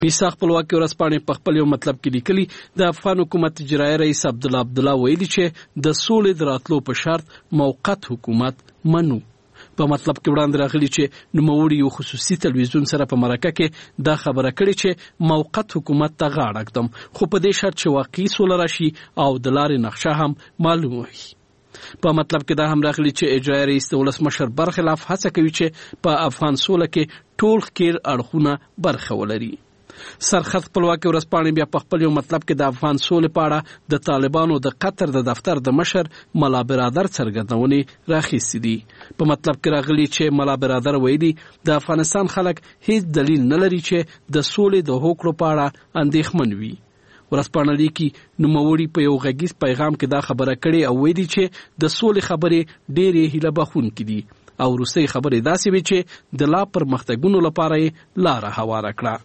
میثاق خپلواکي ورځپاڼې په خپل یو مطلب کې لیکلي د افغان حکومت اجرایي رئیس عبدالله ویلي چې د سولې د راتلو په شرط موقت حکومت منو. په مطلب کې وړاندې راغلي چې نوموړي یو خصوصي تلویزیون سره په مرکه کې دا خبره کړې چې موقت حکومت ته غاړه ږدم، خو په دې شرط چې واقعي سوله راشي او د لارې نقشه هم معلومه وي. په مطلب کې دا هم راغلي چې اجرایي رئیس د ولسمشر برخلاف هڅه کوي چې په افغان سوله کې ټول ښکېل اړخونه برخه ولري. سرخط خپلواکي ورځپاڼې بیا په خپل یو مطلب کې د افغان سولې په اړه د طالبانو د قطر د دفتر د مشر ملا برادر څرګندونې راخیستې دي. په مطلب کې راغلي چې ملا برادر ویلي د افغانستان خلک هیڅ دلیل نه لري چې د سولې د هوکړو په اړه اندېښمن وي. ورځپاڼه لیکي نوموړي په یو غږیز پیغام کې دا خبره کړې او ویلي چې د سولې خبرې ډېرې هیله بښونکې دي او وروستۍ خبرې داسې وي چې د لا پرمختګونو لپاره یې لاره هواره کړه.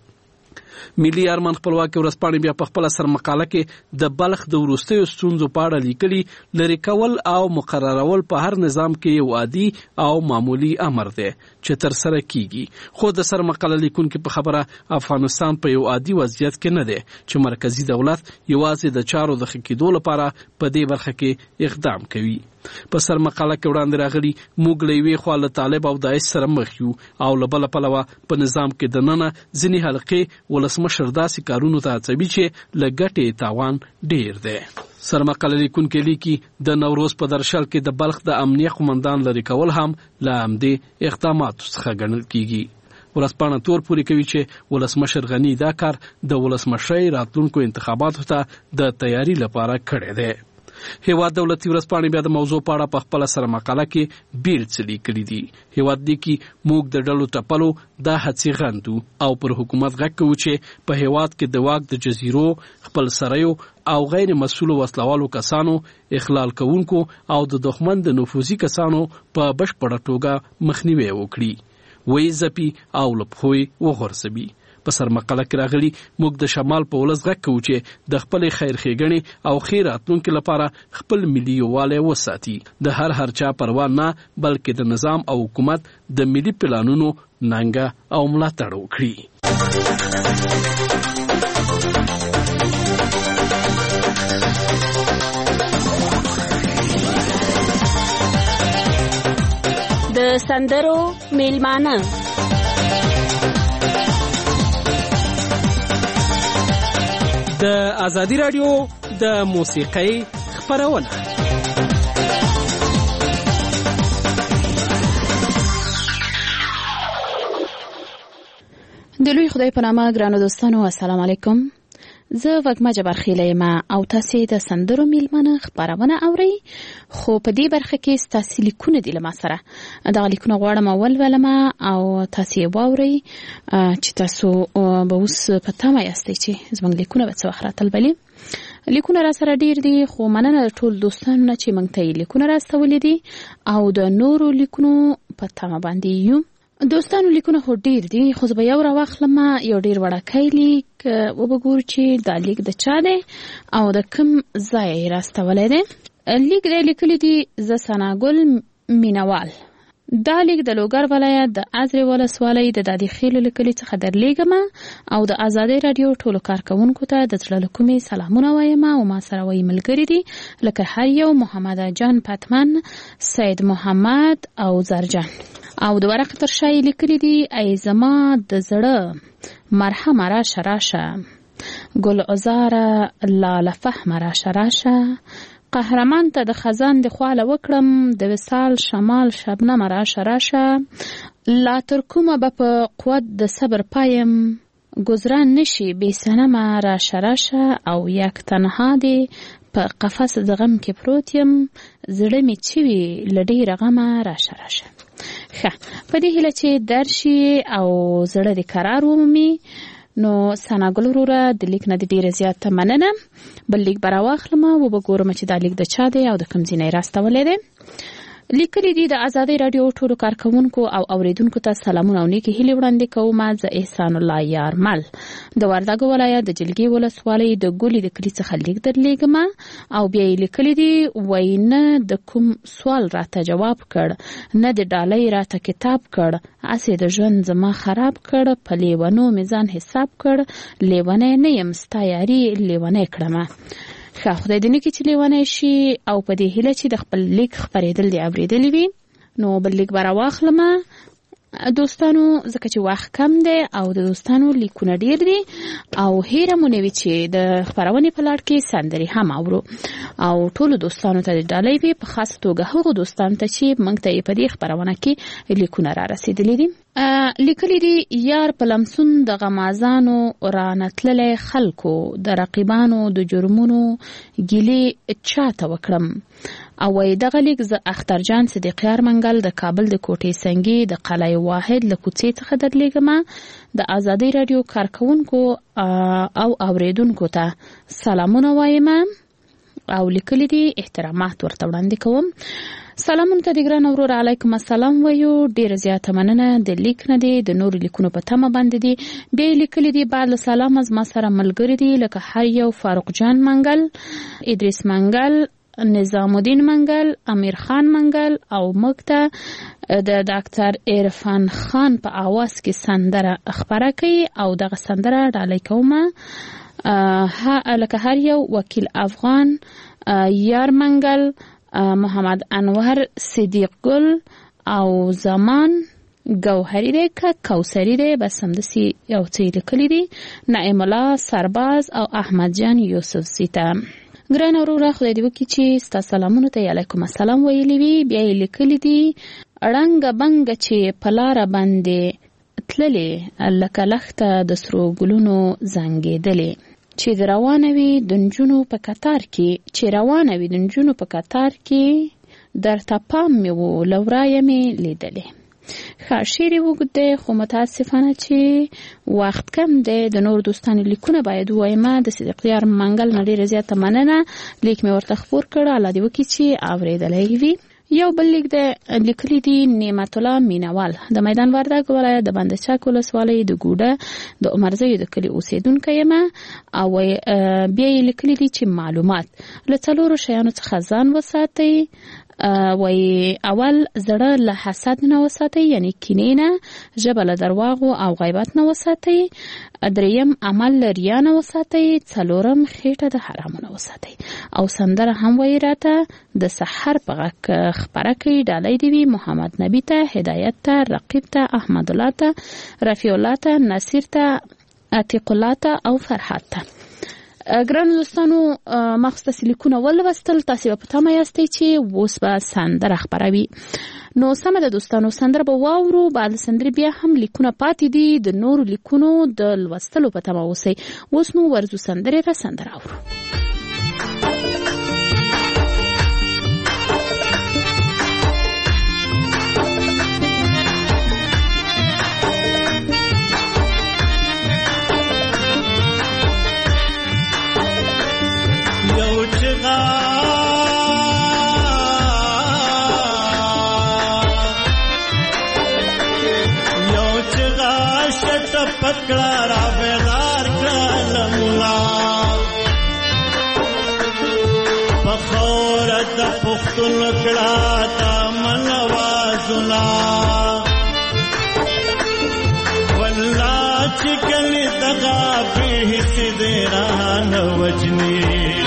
ملي ارمان خپلواکي ورځپاڼې بیا په خپل سر مقاله کې د بلخ د وروستیو ستونزو په اړه لیکلي لري کول او مقررول په هر نظام کې یو عادي او معمولی امر دی چې تر سره کیږي، خو د سر مقاله لیکونکو په خبره افغانستان په یو عادي وضعیت کې نه دی چې مرکزی دولت یوازې د چارو د ښه کېدو لپاره په دې برخه کې اقدام کوي. په سر مقاله کې وړاندې راغلي موږ له یوې خوا له طالب او داعش سره مخ یو او له بله پلوه په نظام کې دننه ځینې حلقې ولسمشر داسې کارونو ته هڅوي چې له ګټې تاوان ډیر دی. سرمقاله لیکونکي لیکي د نوروز په درشل کې د بلخ د امنیه قومندان لري کول هم له همدې اقداماتو څخه ګڼل کیږي. ورځپاڼه تور پورې کوي چې ولسمشر غني دا کار د ولسمشرۍ راتلونکو انتخاباتو ته د تیاری لپاره کړی دی. هیواد دولتي ورځپاڼې بیا د موضوع په اړه په خپل سره مقاله کې ډېر څه لیکلي دي. هیواد لیکي موږ د ډلو ټپلو دا هڅې غندو او پر حکومت غږ کوو چې په هیواد کې د واک د جزیرو خپل سریو او غیر مسؤلو وسلوالو کسانو، اخلال کوونکو او د دښمن د نفوذي کسانو په بشپړه توګه مخنیوي وکړي، وې ځپي او له پښو وغورځوي. په سر مقاله کې راغلي موږ د شمال په ولس غږ کوو چې د خپل خیر ښېګڼې او خیر راتلونکي لپاره خپل ملي یووالی وساتي، د هر چا پروا نه بلکې د نظام او حکومت د ملي پلانونو ننګه او ملاتړ وکړي. د سندرو میلمانه د ازادي رادیو د موسیقۍ خپرونه. د لوی خدای په نامه ګرانو دوستانو السلام علیکم. زه وګما جبرخیله یم او تاسو د سندرو میلمانه خبرونه اورئ. خو په دې برخه کې تاسو لیکونه دي لمه سره دا لیکونه غواړم ولولم او تاسو یې واورئ چې تاسو به اوس په تمه یاستئ چې زموږ لیکونه به څه وخت راتلبلي. لیکونه را سره ډیر دي خو مننه ټول دوستانو نه چې موږ ته لیکونه راستولې دي او د نورو لیکونو په تمه باندې یو. دوستانو لیکونه خو ډیر دي خو زه به یو راواخلم، یو ډیر وړوکی لیک وبګورو چې دا لیک د چا دی او د کوم ځای یې راستولی دی. لیک دی لیکلی دي زه ثناګل مینوال. دا لیک د لوګر ولایت د ازرې ولسوالۍ د دادي خیلو له کلي څخه درلیږم او د ازادۍ راډیو ټولو کارکوونکو ته د زړه له کومې سلامونه وایم او ما سره وایي ملګري دي لکه هر یو محمد جان پتمن، سید محمد او زرجان. او د ورقه تر شا یې لیکلي دي ای زما د زړه مرحمه راشه راشه، ګل عزاره لاله فهمه راشه راشه، قهرمان ته د خزان د خواله وکړم د وصال شمال شبنم راشه راشه، لا تر کومه به په قوت د صبر پایم گذران نشي بی سنمه راشه راشه، او یک تنها دی په قفس د غم کې پروت یم زړه می چوي لډیر غمه راشه راشه. په دې هیله چې درشي او زړه دې قرار ومومي. نو ثناګل وروره د لیک نه ډیره زیاته مننه. بل لیک به راواخلم او به ګورم چې دا لیک د چا دی او د کوم ځای نه راستولی دی. لیکلي دي د ازادي رادیو ټولو کارکونکو او اوریدونکو ته سلامونه او نیکی هیلې وړاندې کوم. زه احسان الله یارمل د وردګو ولایت د جلګي ولسوالۍ د ګولې د کلي څخه لیک درلیږم او بیا یې لیکلي دي وایي نه د کوم سوال راته جواب کړ نه د ډالۍ راته کتاب کړ اسې د ژوند زما خراب کړ په لیونو میزان حساب کړ لیونی نه یم ستا یاري لیونی کړم. خدای دې نه کړي چې لیونی شي او په دې هیله چې د خپل لیک خپرېدل دې اورېدلی وي. نو بل لیک به راواخلم دوستانو ځکه چې وخت کم دی او د دوستانو لیکونه ډیر دي او هیره مو نه وي چې د خپرونې په لړ کې سندرې هم اورو او ټولو دوستانو ته د ډالۍ وي په خاص توګه هغو دوستانو ته چې موږ ته یې په دې خپرونه کې لیکونه را رسېدلي دي. لیکلي دي یار په لمسون د غمازانو رانتللی خلکو د رقیبانو د جرمونو ګیلې چاته وکړم او وای دغه لیک زه اخترجان صدیقیار منګل د کابل د کوټې سنگي د قلعه واحد له کوڅې څخه درلیږم. د ازادي رادیو کارکونکو او اوریدونکو ته سلامونه وایم او لیکلي دي احترامات ورته وړاندې کوم. سلامونه ته د ګران ورور علیکم السلام وایو. ډیره زیاته مننه د لیک نه دی د نور لیکونو په تمه باندې دي. بیا لیکلي دي بعد له سلام از ما سره ملګری دي لکه هر یو فاروق جان منګل ادریس منګل نظام الدین منګل امیر خان منګل او مکته د ډاکټر عرفان خان په आवाज کې سندره خبره کوي او دغه سندره ډالۍ کومه لکه هر یو وکیل افغان یار منګل محمد انور صدیق گل او زمان گوهری دی که کوثری دی بس همداسې یو څه لیکلي دي نعیم الله سرباز او احمد جان یوسف سیته. ګران وروره خدای دې وکړي چې ستا سلامونو ته علیکم السلام ویلي وي. بیا یې لیکلي دي ړنګه بنګه چې په لاره باندې تللې لکه لښته د سرو ګلونو زنګېدلې چې روانه وي د نجونو په کتار کې درته پام مې و له ورایه مې لیدلې. ښه شعر یې اوږد دی خو متاسفانه چې وخت کم دی. د نور دوستانو لیکونه باید ووایم. د صدیقیار منګل نه ډېره زیاته مننه لیک مې ورته خپور کړ الله دې وکړي چې اورېدلی وي. یو بل لیک دی لیکلي دي نعمت الله مینوال د میدان وردګ ولایت د بند چک ولسوالۍ د ګوډه د عمرزیو د کلي اوسېدونکی یم او بیا یې لیکلي دي چې معلومات له څلورو شیانو څخه ځان وساتئ. وای اول زړه له حسد نه وساتئ یعنی کینې نه، ژبه له درواغو او غیبت نه وساتئ، دریم عمل له ریا نه وساتئ، څلورم خېټه د حرامو نه وساتئ. او سندره هم وایي راته د سحر په غږ خپره کوي ډالۍ دې وي محمد نبي ته، هدایت ته، رقیب ته، احمد الله ته، رفیع الله ته، نصیر ته، عتیق الله ته او فرحات ته. ګران دوستانو مخصوص لیکونه ولوستل، تاسو په تمه یاستئ چې اوس به سندره خپروي. نو سمه ده دوستانو سندره به واورو، بعد سندرې بیا هم لیکونه پاتې دي، د نورو لیکونو د لوستلو په تمه اوسئ. اوس نو ورځو سندرې را سندره اورو. پکڑا را بیدار کړل مولا بخورت د پختون کړه تا منوازنا والله چې کله دغه به سیدران وجنی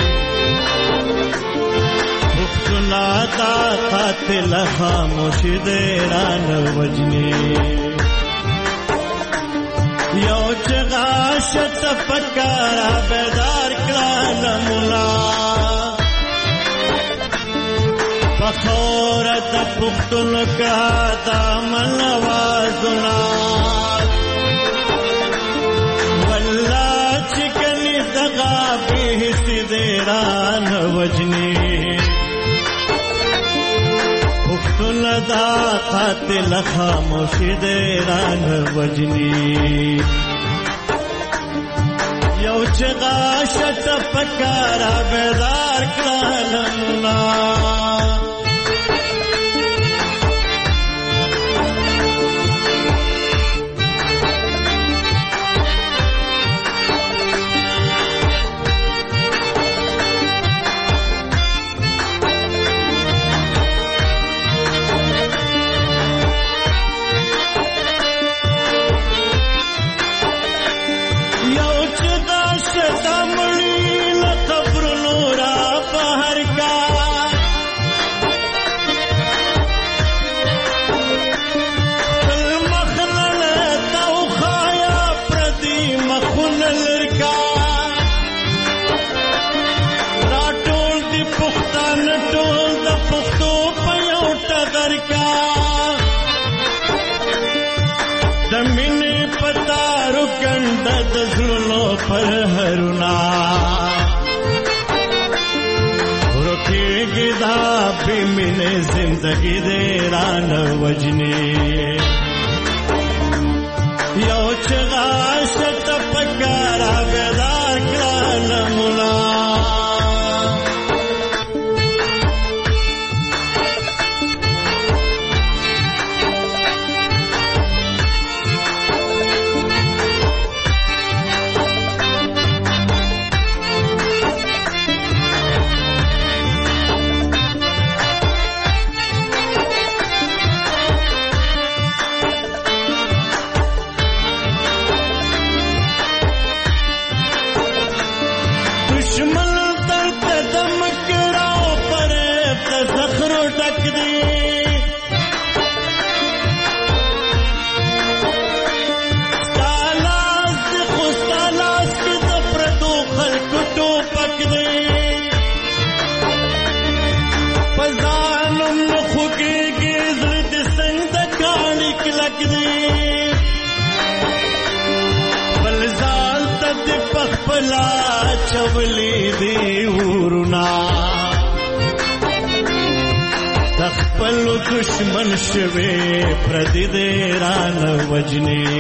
پختنا تا قاتل خاموش دیران وجنی یو چغا شت پکارا بیدار کړل مولا بخورت پختون کا دامن وازنا والله چکنی دغا به سیدران وجنی پختون دا قاتل خاموش دیران وجنی یو چغا شت پکارا بیدار کړل مولا پلو پر هرونا روکیږي دا بې مینې زندګي دې رانه وجنې یو چغه عاشق ته پکاره بیدار کړه مولا پلا چولی دی ورنا تخپل دشمن شوی پردی دی ران وجنی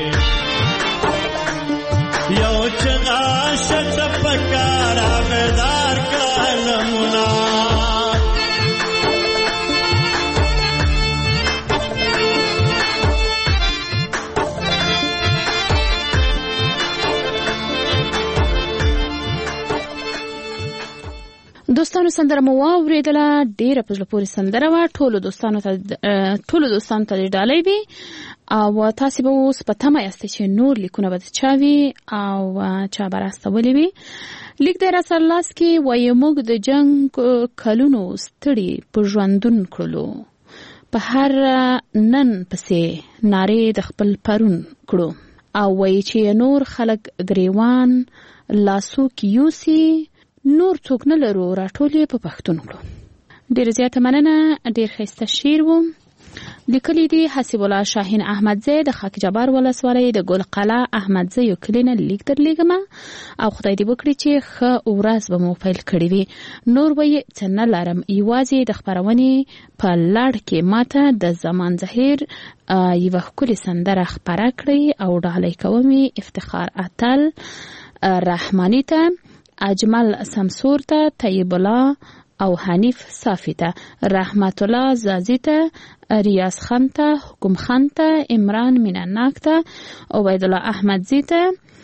یو چغا شت پکارا بیدار کالمنا دوستانو سندره مو واوریدله ډیره په زړه پورې سندره وه ټولو دوستانو ته ډالۍ وي او تاسې به اوس په تمه یاستئ چې نور لیکونه به د چا وي او چا به راستولی وي لیک دی راسره لاس کې وایي موږ د جنګ کلونو ستړي په ژوندون کړلو په هر نن پسې نارې د خپل پرون کړو او وایي چې نور خلک ګریوان لاسو کې یوسي نور څوک نه لرو راټول یې په پښتون کړو. ډېره زیاته مننه. ډېر ښایسته شعر و. لیکلی دی حسیب الله شاهین احمدزی د خاک جبار ولسوالۍ د ګل قلعه احمدزی یو کلی نه لیک درلیږم او خدای دې وکړي چې ښه ورځ به مو پیل کړې وي. نور به یې څه نه لرم یوازې د خپرونې په لړ کې ماته د زمان ظهیر یوه ښکلې سندره خپره کړئ او ډالۍ کوم افتخار اتل رحماني ته اجمل سمسور ته طیب الله او حنیف صافی ته رحمت الله زازی ته ریاض خان ته حکم خان ته عمران میناناک ته عبید الله احمدزی ته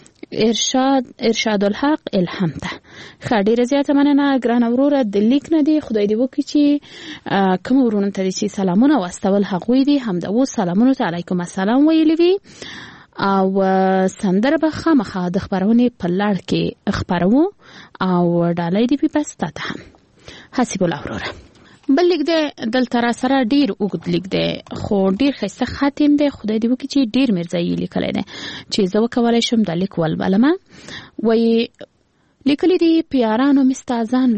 ارشاد الحق الهام ته. ښه ډېره زیاته مننه ګرانه وروره د لیک نه دی خدای دې وکړي چې کوم ورونو ته چې سلامونه واستول هغوی دي همدا اوس سلامونو ته علیکم السلام ویلي وي او سندره به خامخا د خپرونې په لړ کې خپرو او ډالۍ دې په پسته ته هم حسیب الله وروره. بل لیک دی دلته را سره ډیر اوږد لیک دی خو ډیر ښایسته خاتم دی خدای دې وکړي چې ډیر مرزایي لیکلی دی چې زه وکولی شم دا لیک ولولمه. وایي لیکلی دی پیارانو مې ستا ځان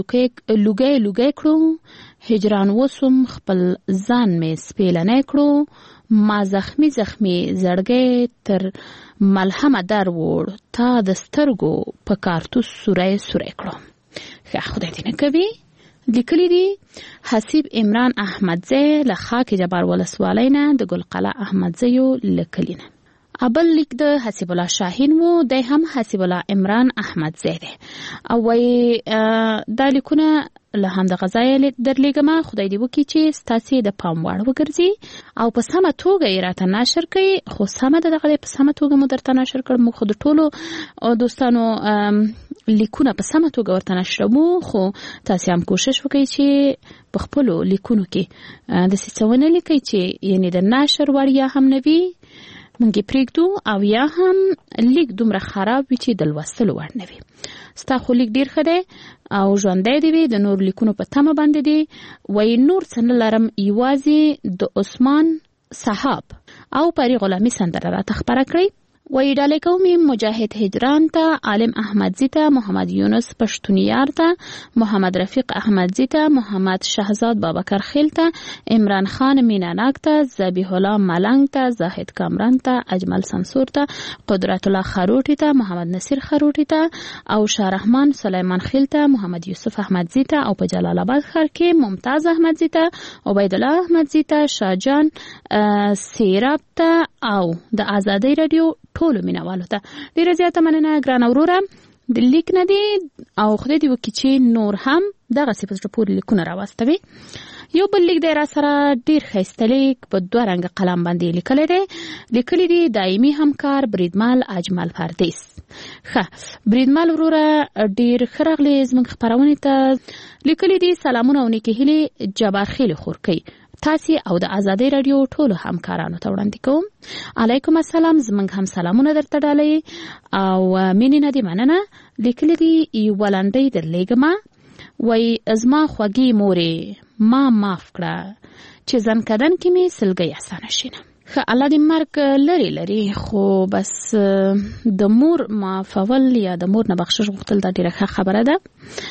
لوګی کړو هجران وسوم خپل ځان مې سپېلنی کړو ما زخمی زړګی تر ملهمه در وړ تا د سترګو په کارتوس سوری کړو. ښه خدای دې نه کوي. لیکلی دی حسیب عمران احمدزی له خاک جبار ولسوالۍ نه د ګل قلعه احمدزیو لیکلی نه. ابل لیک د حسیب الله شاهین وو دی هم حسیب الله عمران احمدزی دی او وایي دا لیکونه له همدغه ځایه درلیږم خدای دې وکړي چې ستاسې د پام وړ وګرځي او په سمه توګه یې راته نشر کړي. خو سمه ده دغه په سمه توګه مو درته نشر کړم موږ خو د ټولو دوستانو لیکونه په سمه توګه ورته نشرمو خو تاسې هم کوشش وکړئ چې په خپلو لیکونو کې داسې څه ونه لیکئ چې یعنې د نشر وړیا هم نه وي موږ یې پرېږدو او یا هم لیک دومره خراب وي چې د لوستلو وړ نه وي. ستا خو لیک ډېر ښه دی او ژوندی دی وي د نور لیکونو په تمه باندې دی. وایي نور څه نه لرم یوازې د عثمان صحاب او پري غلامي سندره راته خپره کړئ. وی ډالۍ قومي مجاهد هجران ته، عالم احمدزي ته، محمد یونس پښتونیار ته، محمد رفیق احمدزي ته، محمد شهزاد بابکر خیل ته، عمران خان میناناک ته، ذبیح الله ملنګ ته، زاهد کامران ته، اجمل سمسور ته، قدرت الله خروټي ته، محمد نصیر خروټي ته او شاهرحمان سلیمان خیل ته، محمد یوسف احمدزي ته او په جلال آباد ښار کې ممتاز احمدزي ته، عبید الله احمدزي ته، شاهجان سیراب ته او د آزادۍ رادیو ټولو مینوالو ته ډیره زیاته مننه ګرانه وروره. د لیک نه دی او خدای دې وکړي چې نور هم دغسې په زړه پورې لیکونه راواستوي. یو بل لیک دی را سره ډیر ښایسته لیک په 2 رنګه قلم باندې لیکلی دی. لیکلی دی دایمي همکار بریدمل اجمل پردیس. بریدمل وروره ډیر ښه راغلی زموږ خپرونې ته. لیکلی دی سلامونه او نیکې هیلې جبار خیل خورکۍ تاسې او د آزادۍ رادیو ټولو همکارانو ته وړاندې کوم. علیکم السلام. زموږ هم سلامونه درته ډالۍ او مینې نه دې مننه. لیکلی دی یوه لنډۍ درلیږمه. وی زما خوږې مورې ما معاف کړه چې ځنکدن کې مې سلګۍ اسانه شینه. الله دې مرګ لري لري خو بس د مور معافول یا د مور نه بخشش غوښتل دا ډیره ښه خبره ده.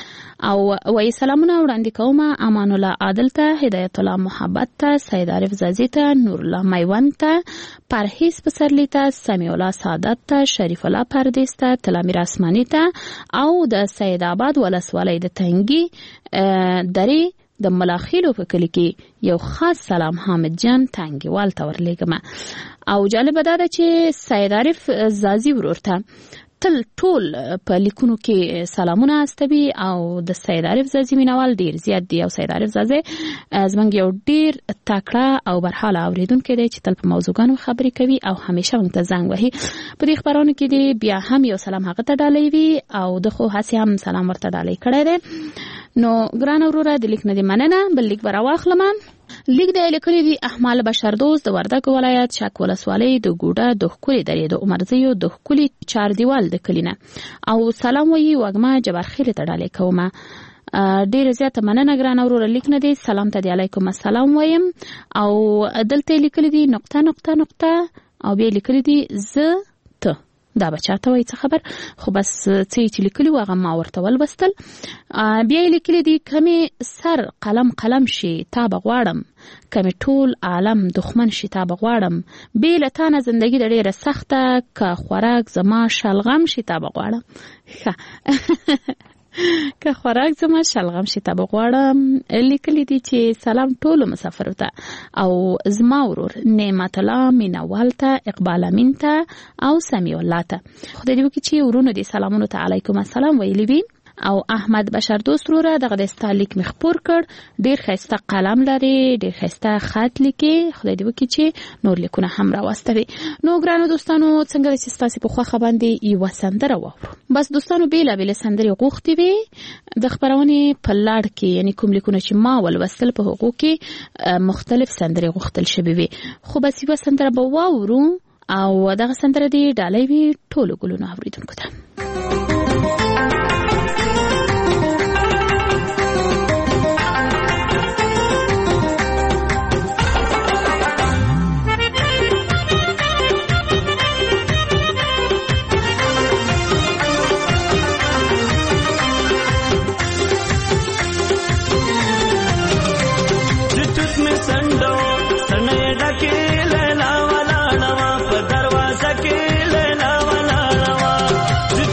او وی سلامونه وړاندې کوم امان الله عادل ته، هدایت الله محبت ته، سید عارف زازی ته، نور الله میوند ته، پرهیز پسرلی ته، سمیع الله سعادت ته، شریف الله پردیس ته، تلامیر اسمانی ته او د سید آباد ولسوالۍ د تنګي درې د ملاخیلو په کلی کې یو خاص سلام حامد جان تنګیوال ته ورلیږم. او جالبه دا ده چې سید عارف زازی ورور ته تل ټول په لیکونو کې سلامونه استوي او د سید عارف زازی مینوال ډیر زیات دی. او سید عارف زازی زمونږ یو ډیر تکړه او برحاله اوریدونکی دی چې تل په موضوعګانو خبرې کوي او همیشه موږ ته زنګ وهي. په دې خبرونو کې دی بیا هم یو سلام هغه ته ډالۍ وي او د خو هسې هم سلام ورته ډالۍ کړی دی. نو ګران وروره د لیک نه دی مننه. بل لیک به راواخلم. لیک دی لیکلی دی احمال بشردوست د وردګ ولایت شک ولسوالۍ د ګوډه د ښکلې درې د عمرزیو د ښکلي چار دیوال د کلینه او سلام وایي وږمه جبار خیل ته ډالۍ کومه. ډیره زیاته مننه ګرانه وروره. لیک نه دی سلام ته دی علیکم السلام وایم او دلته لیکلی دی نقطه نقطه نقطه او بیا لیکلی دی زه ته. دا بچاته وای څه خبر خو بس څه چې لیکلی واغه ما ورته ولوستل. بیا لیکلی دی کمی سر قلم شي تا بغواړم، کمی ټول عالم دښمن شي تا بغواړم، بې له تا نه زندګي د ډیره سخته که خوراک زما شلغم شي تا بغواړم. که خوراک زما شلغم شي ته بغواړم. لیکلی دی چې سلام ټولو مسافرو ته او زما ورور نعمت الله مینوال ته، اقبال امین ته او سمیع الله ته. خدای دې وکړي چې ورونو دې سلامونو ته علیکم السلام ویلی وي. او احمد بشردوست وروره دغه د ستا لیک مې خپور کړ. ډیر ښایسته قلم لري، ډیر ښایسته خط لیکي. خدای دې وکړي چې نور لیکونه هم راواستوي. نو ګرانو دوستانو څنګه چې ستاسې په خوښه باندې یوه سندره واورو. بس دوستانو بېلابېلې سندرې غوښتې وې د خپرونې په لړ کې، یعنی کوم لیکونه چې ما ولوستل په هغو کې مختلف سندرې غوښتل شوې وې. خو بس یوه سندره به واورو او دغه سندره دې ډالۍ وي ټولو ګلونو اورېدونکو ته. لیلا ولاړه په دروازه کې لیلا ولاړه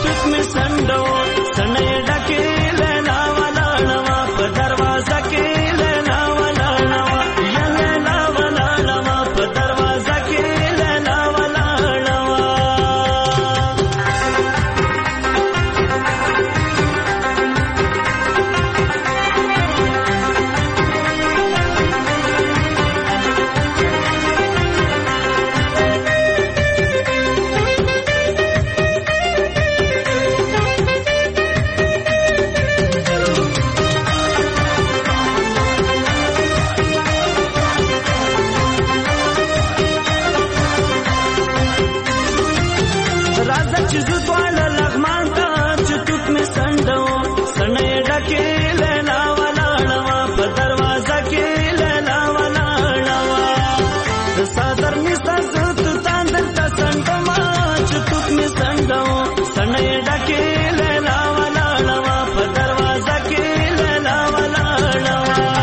سنې ډکې لیلا ولاړه په دروازه کې لیلا ولاړه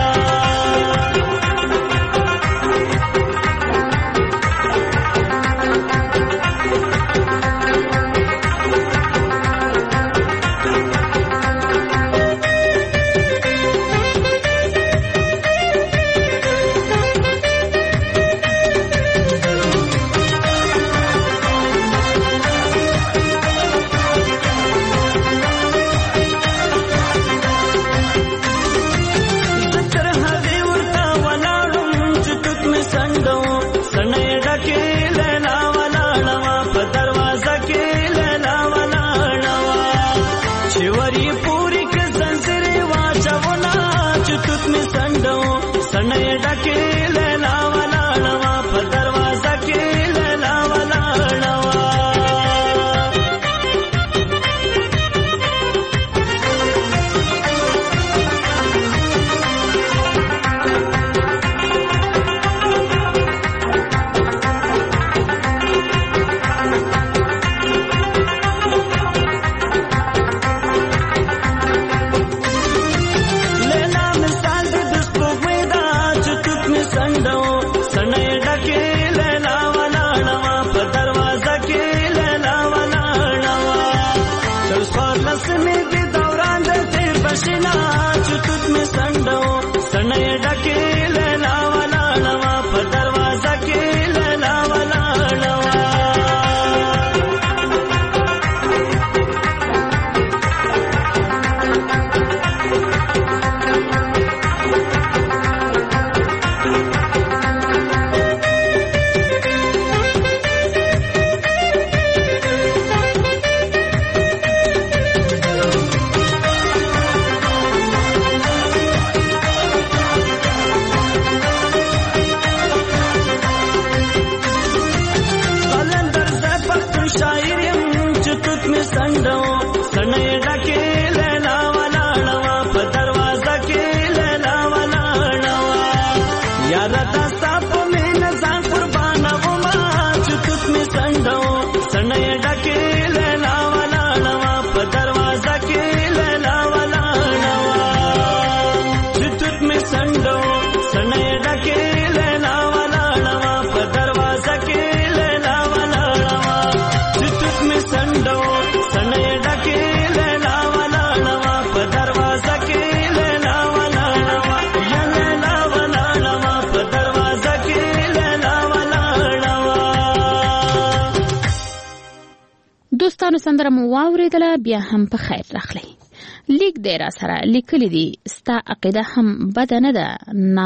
دوستانو سندره مو واوریدله، بیا هم په خیر راغلی. لیک دی را سره لیکلی دی ستا عقیده هم بده نه ده،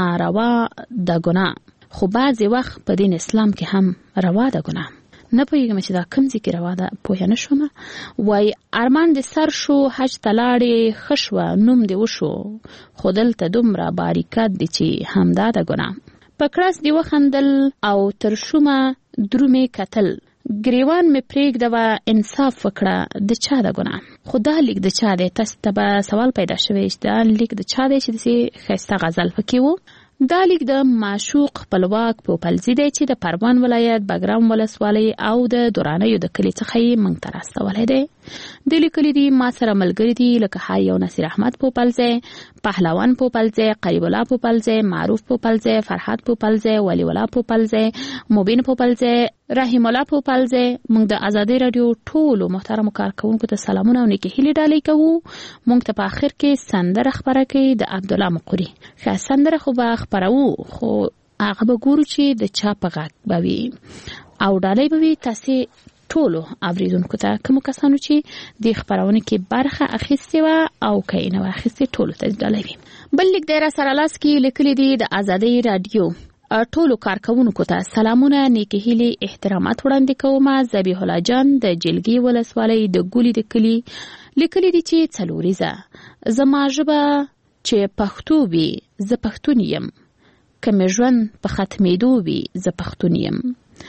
ناروا ده ګناه، خو بعضې وخت په دین اسلام کې هم روا ده ګناه. نه پوهېږم چې دا کوم ځای کې روا ده، پوهه نه شومه. وایي ارمان دې سر شو، حج ته لاړې ښه شوه، نوم دې وشو، خو دلته دومره باریکت دی چې همدا ده ګناه. په کړس دې وخندل او تر شومه درومې کتل، ګریوان مې پرېږده و انصاف وکړه، د چا ده ګناه. خو دا لیک د چا دی؟ تاسو ته به سوال پیدا شوی چې دا لیک د چا دی چې داسې ښایسته غزل پکې و. دا لیک د معشوق خپلواک پوپلزي دی چې د پروان ولایت بګرام ولسوالۍ او د درانیو د کلي څخه یې موږ ته راستولی دی. د لیکلي دي ما سره ملګري دي لکه حی او نصیر احمد پوپلزی، پهلوان پوپلزی، قریب الله پوپلزی، معروف پوپلزی، فرحات پوپلزی، ولی الله پوپلزی، مبین پوپلزی، رحیم الله پوپلزی. موږ د ازادي رادیو ټولو محترمو کارکونکو ته سلامونه او نیکې هیلې ډالۍ کوو. موږ ته په آخر کې سندره خپره کوي د عبدالله مقوري. ښه سندره خو به خپروو، خو هغه به ګورو چې د چا په غږ به وي او ډالۍ به وي تاسې ټولو اوریدونکو ته، کومو کسانو چې د خپرونې کې برخه اخیستې وه او که یې نه وه اخیستې، ټولو ته ډالۍ وي. بل لیک دی را سره لاس کې لیکلي دي د ازادۍ رادیو ټولو کارکونکو ته سلامونه، نیکې هیلې، احترامات وړاندې کومه. ذبیح الله جان د جلګي ولسوالۍ د ګولي د کلي لیکلي دي چې څلوریزه زما ژبه چې پښتو وي زه پښتون یم، که مې ژوند په ختمېدو وي زه پښتون یم،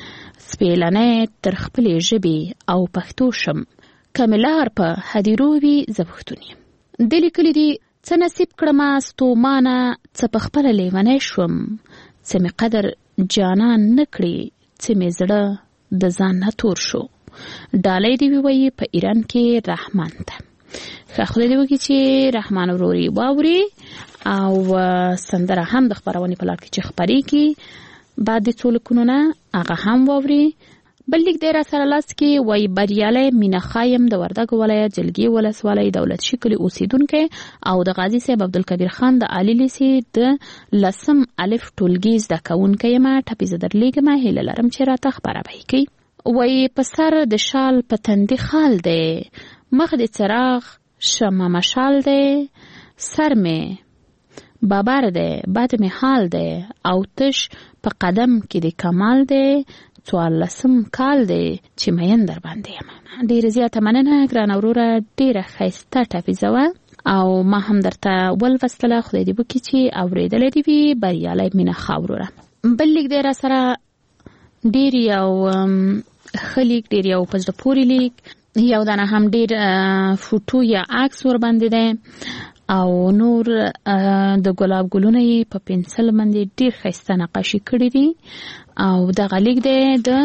سپېلنی تر خپلې ژبې او پښتو شم، که مې لار په هدیرو وي زه پښتون یم. د لیکلي دي څه نصیب کړمه ستومانه، څه په خپله لیونی شوم، څه مې قدر جانان نه کړي، څه مې زړه د ځان نه تور شو. ډالۍ دی وی په ایران کې رحمان ته. خدای دې وکړي چې رحمان وروري واوري او سندره هم د خبرونې په لړ کې چې خبرېږي بعد د څو لیکونو نه هغه هم واوري. بل لیک دی را سره لاس کې وایي بریالی مینه خایم د وردګو ولایت جلګي ولسوالۍ دولت شي کلي اوسیدونکی او د غازي صاحب عبدالکبیر خان د عالی لیسې د 10 الف ټولګي زده کوونکی یم. ټپې زه درلیږم، هیله لرم چې راته خبره به یې کوي. وایي په سر د شال په تندي خال دی، مخ د څراغ شمع مشال دی، سر مې بابر دی، بد مې حال دی او تش په قدم کې د کمال دی، 14 کال دی چې مین در باندې یم. ډېره زیاته مننه ګرانه وروره، ډېره ښایسته ټپیزه وه او ما هم درته ولوستله. خدای دې وکړي چې اورېدلی دې وي. بریالی مینه ښه وروره. بل لیک دی را سره ډېر یو ښه لیک، ډېر یو په زړه پورې لیک، یو دانه هم ډېر فوټو یا عکس ور باندې دی او نور د ګلاب ګلونه یې په پنسل باندې ډېر ښایسته نقاشي کړي دي. او دغه لیک دی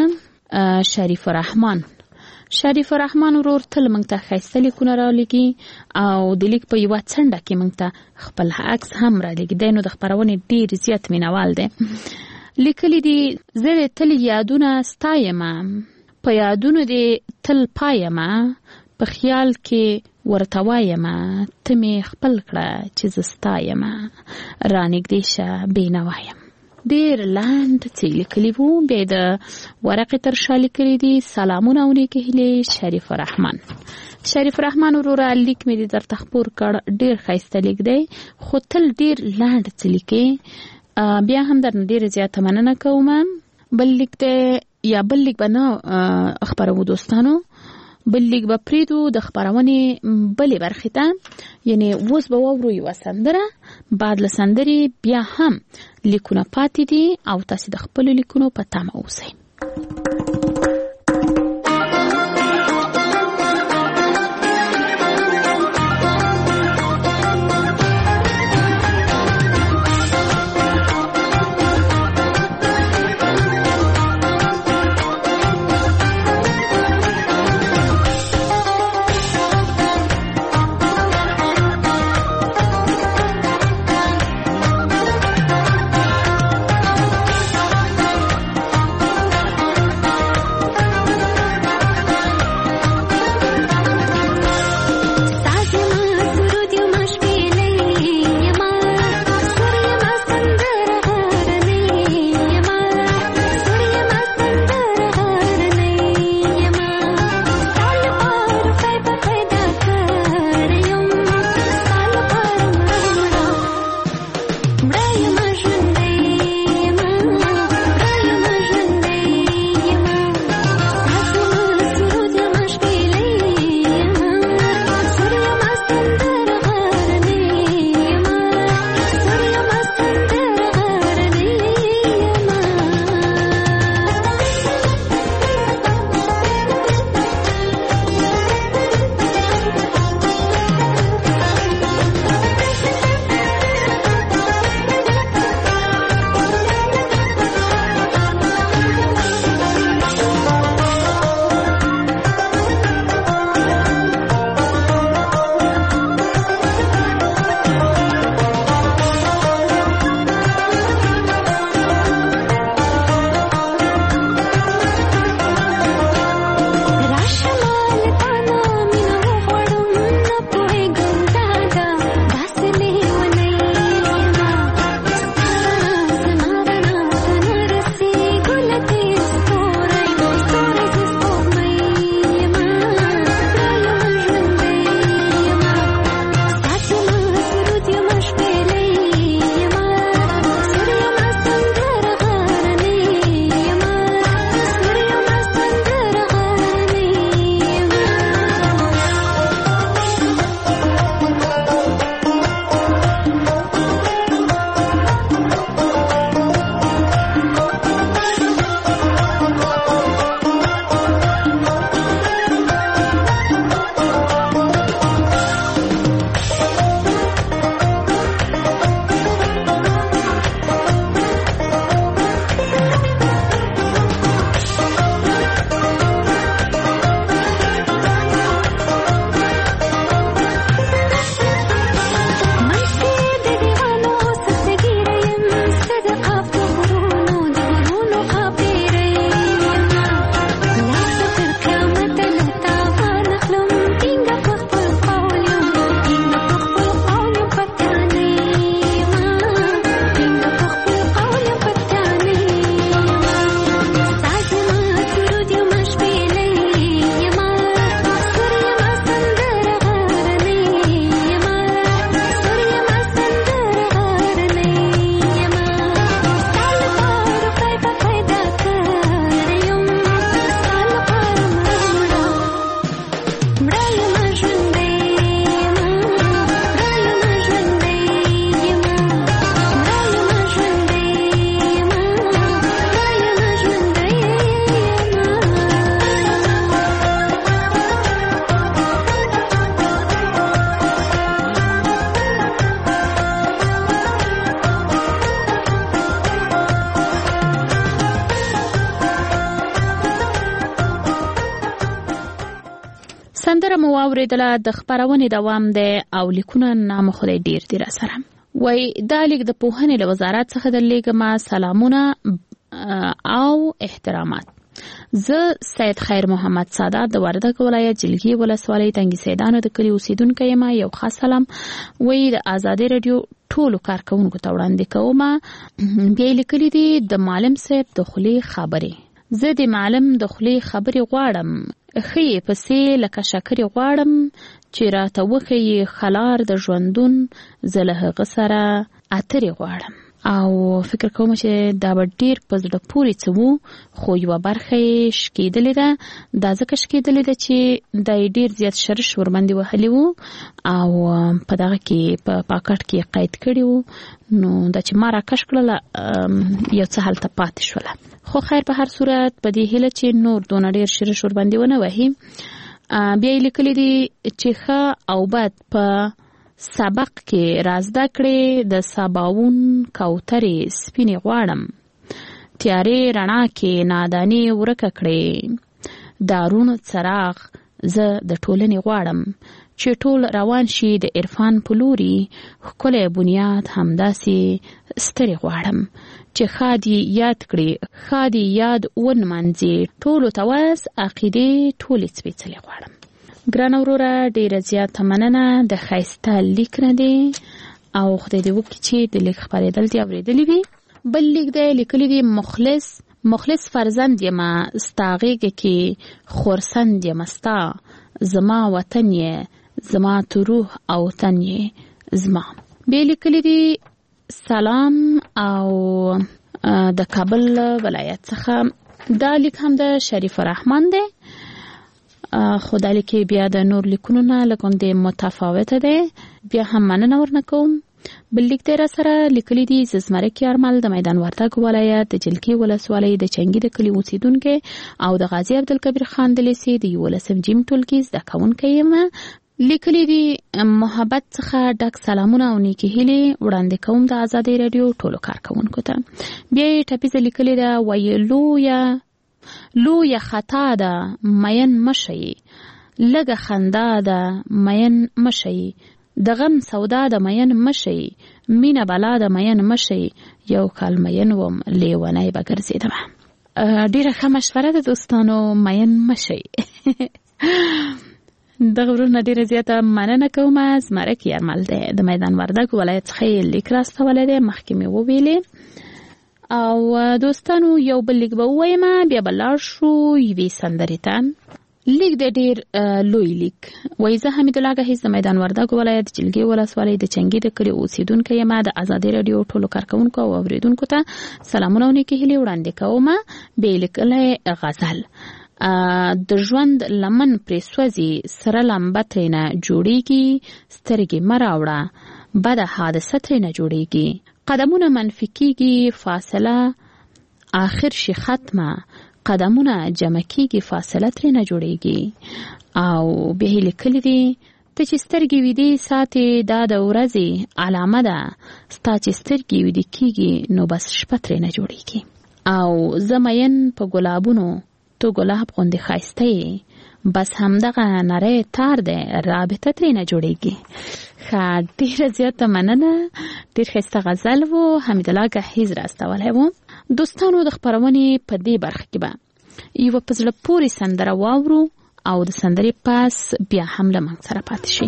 د شریف الرحمن. شریف الرحمن ورور تل موږ ته ښایسته لیکونه رالیږي او د لیک په یوه څنډه کې موږ ته خپل عکس هم رالیږي. دی نو د خپرونې ډېر زیات مینوال دی. لیکلی دي زه د تل یادونه ستایمه، په یادونو دې تل پایمه، په خیال کې ورته وایمه، ته مې خپل کړه چې زه ستایمه، رانږدې شه بېنوا یم. ډېر لنډ څه لیکلي وو. بیا د ورقې تر شا لیکلي دي سلامونه او نیکې هیلې شریف الرحمن. شریف الرحمن وروره لیک مې دې درته خپور کړ. ډېر ښایسته لیک دی خو تل ډېر لنډ څه لیکې. بیا هم درنه ډېره زیاته مننه کوم. بل لیک دی یا بل لیک به نه خپرو دوستانو، بل لیک به پریدو د خپرونې بلې برخې ته. یعنی اوس به واورو یوه سندره، بعد له سندرې بیا هم لیکونه پاتې دي او تاسې د خپلو لیکونو په تمه اوسئ. خبره مو واوریدله د خبرونې دوام دی او لیکونه نام خدای ډیر دی را سره وای دا لیک د پوهنې له وزارت څخه د لیږم سلامونه او احترامات. زه سید خیر محمد سادات د وردګ ولایت جلګي ولسوالۍ تنګي سیدانو د کلی اوسیدونکی یم. یو خاص سلام وای د آزادۍ رادیو ټولو کارکونکو ته وړاندې کوم. بیا لیکلي دي د معلم صاحب د خولې خبرې. زه د معلم د خولې خبرې غواړم خې پسې لکه شکرې غواړم چې راته وښیي خلار د ژوندون زه له هغه سره اترې غواړم. او فکر کوم چې دا به ډیر په زړه پورې څه وو خو یوه برخه یې شکېدلې ده. دا ځکه شکېدلې ده چې دا یې ډیر زیات شرش ورباندې وهلی وو او په دغه کې په پاکټ کې یې قید کړي وو. نو دا چې ما راکش کړله یو څه هلته پاتې شوله. خو خیر په هر صورت په دې هیله چې نور دونه ډیر شرش ورباندې ونه وهي. بیا یې لیکلي دي چې ښه او بد په سبق کې رازده کړې د سباوون کوترې سپینې غواړم تیارې رڼا کې نادانې ورکه کړې دارون څراغ زه د ټولنې غواړم چې ټول روان شي د عرفان په لوري ښکلی بنیاد همداسې سترې غواړم چې ښادي یاد کړي ښادي یاد ونمانځي ټولو ته وس عقیدې ټولې سپېڅلې غواړم. ګرانه وروره ډیره زیاته مننه د ښایسته لیک نه دی او خدای دې وکړي چې د لیک خپرېدل دې اورېدلي وي. بل لیک دی لیکلی دی مخلص فرزند یمه ستا غېږه کې خورسند یمه ستا زما وطن یې زما تو روح او تن یې زما. بیا لیکلی دی سلام او د کابل ولایت څخه. دا لیک هم د شریف الرحمن دی خو دا لیک بیا د نور لیکونو نه لږ متفاوته دی. بیا هم مننه ورنه کوم. بل لیک دی را سره لیکلی دی زمرک یارمل د میدان وردګ ولایت د جلګي ولسوالۍ د چنګي د کلي اوسیدونکی او د غازی عبدالکبیر خان د لیسې د 11 جیم ټولګي زده کوونکی یم. لیکلی دی محبت څخه ډک سلامونه او نیکې هیلې وړاندې کوم د آزادۍ رادیو ټولو کارکوونکو ته. بیا یې ټپیزه لیکلې ده وایي لویه خطا ده مین مشئ لږه خندا ده مین مشئ د غم سودا ده مین مشئ مینه بلا ده مین مشئ یو کال مین وم لیونی به ګرځېدمه. ډیره ښه مشوره ده دوستانو مین مشئ. دغه ورونه ډیره زیاته مننه کوم. زمرک یارمل دی د میدان وردګ ولایت څخه یې لیک راستولی دی مخکې مې وویلې. او دوستانو یو بل لیک به ووایم بیا به لاړ شو یوې سندرې ته. لیک د ډیر لوی لیک وایي زه حمیدالله ګهیځ د میدان وردګ ولایت جلګي ولسوالۍ د چنګي د کلي اوسیدونکی یم. د آزادۍ رادیو ټولو کارکوونکو او اورېدونکو ته سلامونه او نیکې هیلې وړاندې کوم. بیا لیکلی غزل د ژوند لمن پرې سوځي سره لمبه ترېنه جوړیږي سترګې مه راوړه بده حادثه ترېنه جوړیږي قدمونه منفي کېږي فاصله آخر شي ختمه قدمونه جمع کېږي فاصله ترېنه جوړیږي. او بیا یې لیکلي دي ته چې سترګې ویدې ساتې دا د ورځې علامه ده ستا چې سترګې ویدې کېږي نو بس شپه ترېنه جوړیږي. او زه مین په ګلابونو تو ګلاب غوندې ښایسته یې بس همدغه نری تار دی رابطه ترېنه جوړیږي. ښه ډېره زیاته مننه. ډېر ښایسته غزل و حمیدالله ګهیځ راستولی و. دوستانو د خپرونې په دې برخه کې به یوه په زړه پورې سندره واورو او د سندرې پاس بیا هم له موږ سره پاتې شي.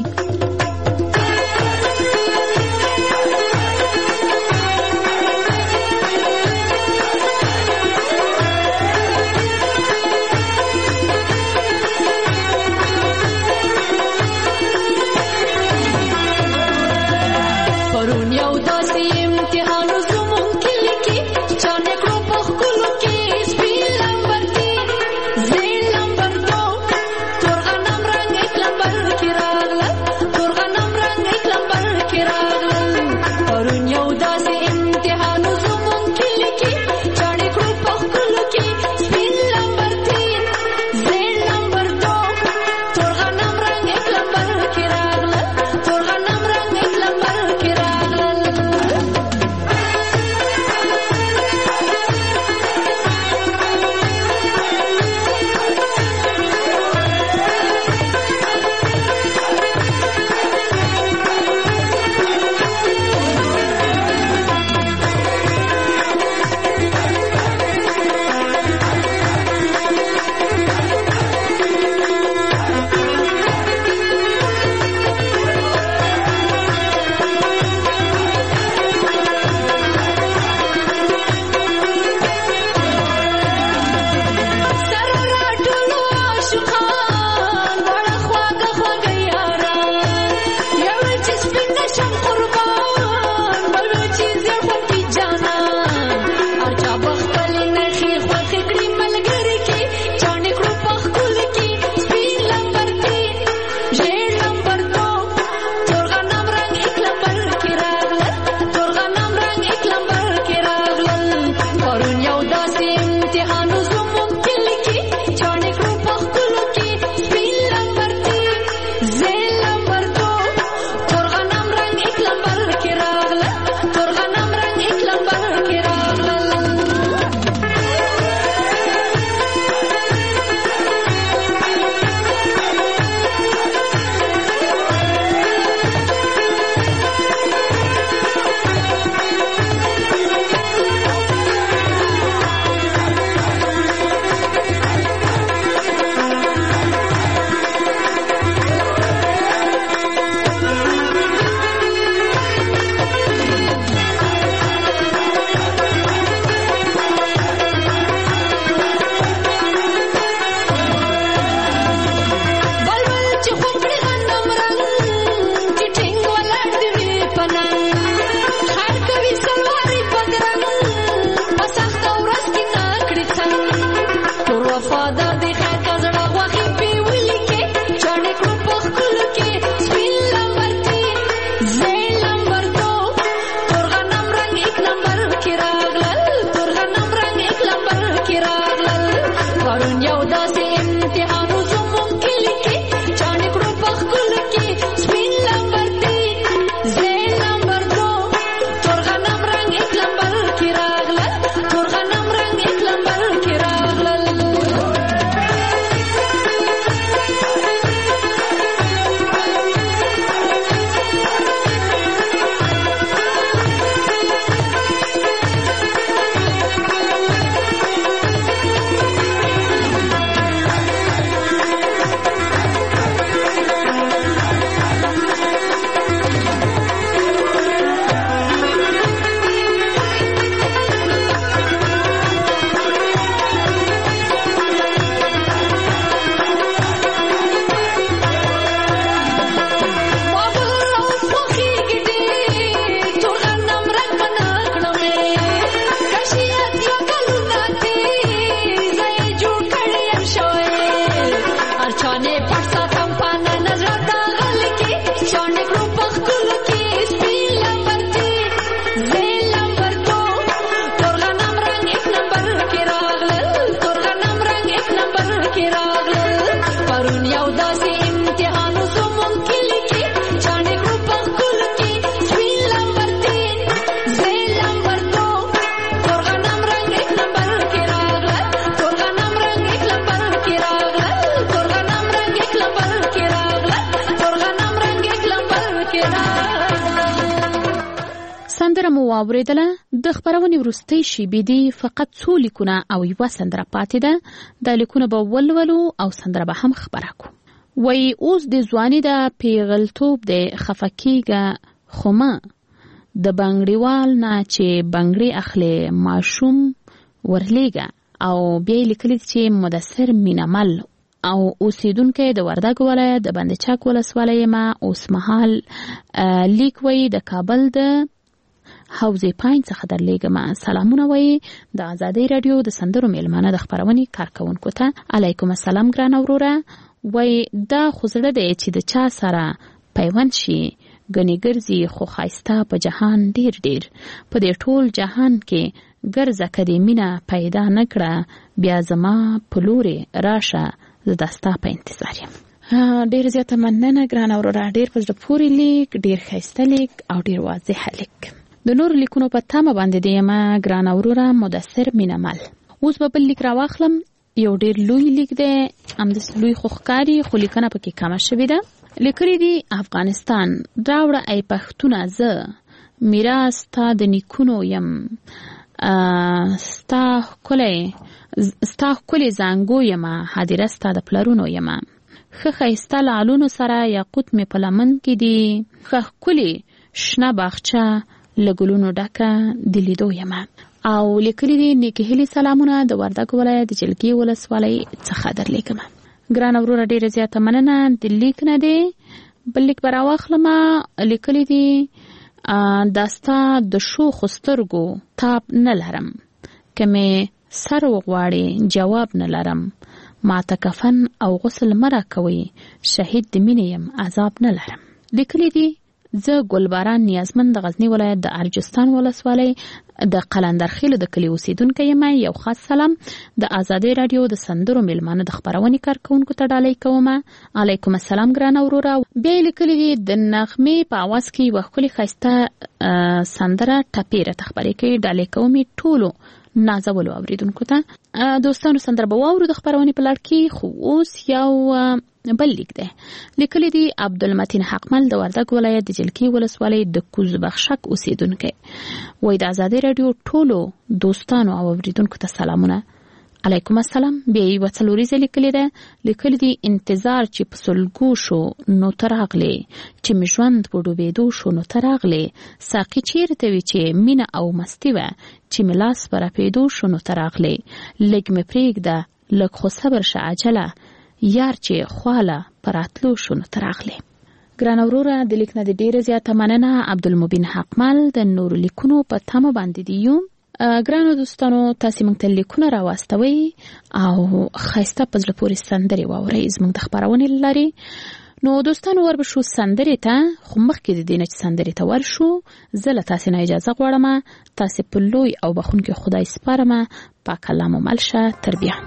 Turgan سندره مو واوریدله. د خبرونې وروستۍ شیبې دي فقط څو لیکونه او یوه سندره پاتې ده. دا لیکونه به ولولو او سندره به هم خبره کو. وای اوس د ځواني د پیغلتوب د خفکیګه خومه د بنګړیوال نه چې بنګړی اخلي ماشوم ورلیګه. او بیا لیکلي چې مدثر مینمل او اوسیدونکو د وردګ ولایت د بندچک ولسوالۍ ما اوس مهال لیک وی د کابل د حوزې پاین څخه درلېږم. سلامونه وی د آزادۍ رادیو د سندرو میلمانه د خبرونې کارکونکو ته. علیکم السلام ګران وروره. وی دا خوزړه دی چې د چا سره پیوند شي ګنې ګرځي خو ښایسته په جهان ډیر ډیر. په دې ټول جهان کې ګرځه که دې مینه پیدا نه کړه بیا زما په لورې راشه زه دا ستا په انتظار یم. ډیر زیاته مننه ګران وروره. ډیر په زړه پورې لیک، ډیر ښایسته لیک او ډیر واضح لیک. د نور لیکونو په تمه باندې دی یم ګران وروره مدثر مینمل. اوس به بل لیک راواخلم. یو ډیر لوی لیک دی، همداسې لوی خو ښکاري خو لیکنه پکې کمه شوې ده. لیکلي دي افغانستان راوړه ای پښتونه زه میراث ستا د نیکونو یم. ستا ښکلې زانګو یمه هدیره ستا د پلرونو یمه. ښه ښایسته لعلونو سره یاقوت مې په لمن کې دي. ښه ښکلې شنه باغچه له ګلونو ډکه د لیدو یمه. او لیکلي دي نیکې هیلې سلامونه د وردګ ولایت د جلګې ولسوالۍ څخه درلیږم. ګران وروره ډیره زیاته مننه. د لیک نه دی بل لیک به راواخلم. لیکلي دي دا ستا د شوخو سترګو تاب نه لرم، که مې سر وغواړې جواب نه لرم. ما ته کفن او غسل مه راکوئ، شهید د مینې یم عذاب نه لرم. لیکلي دي زه ګلباران نیازمند د غزنی ولایت د ارجستان ولسوالۍ د قلندرخیلو د کلي اوسیدونکی یم. یو خاص سلام د آزادۍ رادیو د سندرو میلمانه د خبرونې کارکونکو ته ډالۍ کوم. علیکم السلام ګران وروره. بیا لیکلي دي د نغمې په اواز کې یوه ښکلې ښایسته سندره ټپې راته خبرې کوي. ډالۍ کوم ټولو نازولو اوریدونکو ته. دوستانو سندره به واورو د خبرونې په لړ کې. خو اوس یو بل لیک دی. لیکلي دي عبدالمتین حقمل د وردګ ولایت د جلګې ولسوالۍ د کوزبخشک اوسیدونکی. وایي د آزادۍ راډیو ټولو دوستانو او اوریدونکو ته سلامونه. علیکم السلام. بیا یوه څلوریزه لیکلې ده. لیکلي دي انتظار چې په سلګو شو نو ته راغلې، چې مې ژوند په ډوبېدو شو نو ته راغلې. ساقي چیرته وي چې مینه او مستي وه، چې مې لاس په رپېدو شو نو ته راغلې. لږ مې پرېږده لږ خو صبر شه عجله، یار چې خواله په راتلو شو نو ته راغلې. ګران وروره د لیک نه د ډېره زیاته مننه. عبدالمبین حقمل د نورو لیکونو په تمه باندې دی یو. ګرانو دوستانو تاسې موږ ته لیکونه راواستوئ او ښایسته په زړه پورې سندرې واورئ زموږ د خپرونې له لارې. نو دوستانو وربشو سندرې ته. خو مخکې د دې نه چې سندرې ته ورشو زه له تاسې نه اجازه غواړم. تاسې په لوی او بخښونکي خدای سپارم. پاک الله مو مل شه. تر بیا.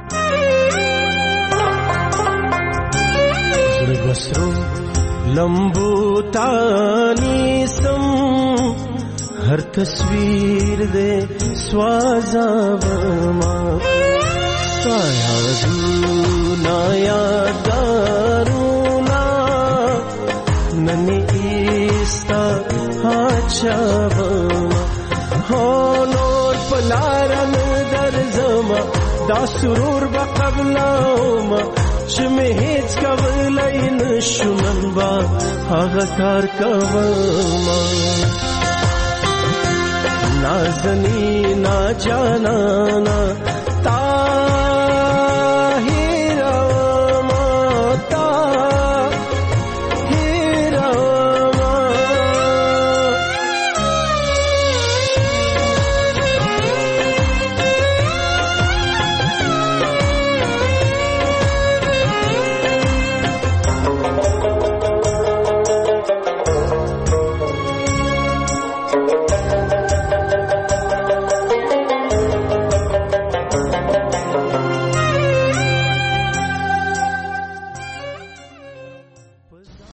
بسرو لمبو تانی سم ہر تصویر دے سوازا ورما سایا دونا یادارونا ننی ایستا آچا ورما ہو نور پلارن در زما دا سرور بقبلاوما چمه هیچ کولی نشونن با هغه کار کوما نازنی نا جانانا